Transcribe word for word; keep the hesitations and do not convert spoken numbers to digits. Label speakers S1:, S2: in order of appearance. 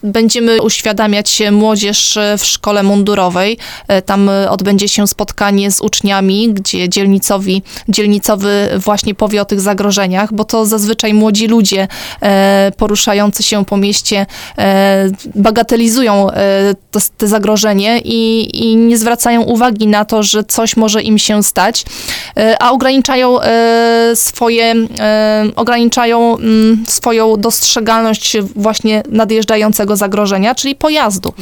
S1: Będziemy uświadamiać młodzież w szkole mundurowej. Tam odbędzie się spotkanie z uczniami, gdzie dzielnicowi, dzielnicowy właśnie powie o tych zagrożeniach, bo to zazwyczaj młodzi ludzie poruszający się po mieście bagatelizują te, te zagrożenie i, i nie zwracają uwagi na to, że coś może im się stać, a ograniczają swoje, ograniczają swoją dostrzegalność właśnie nadjeżdżającego zagrożenia, czyli pojazdu.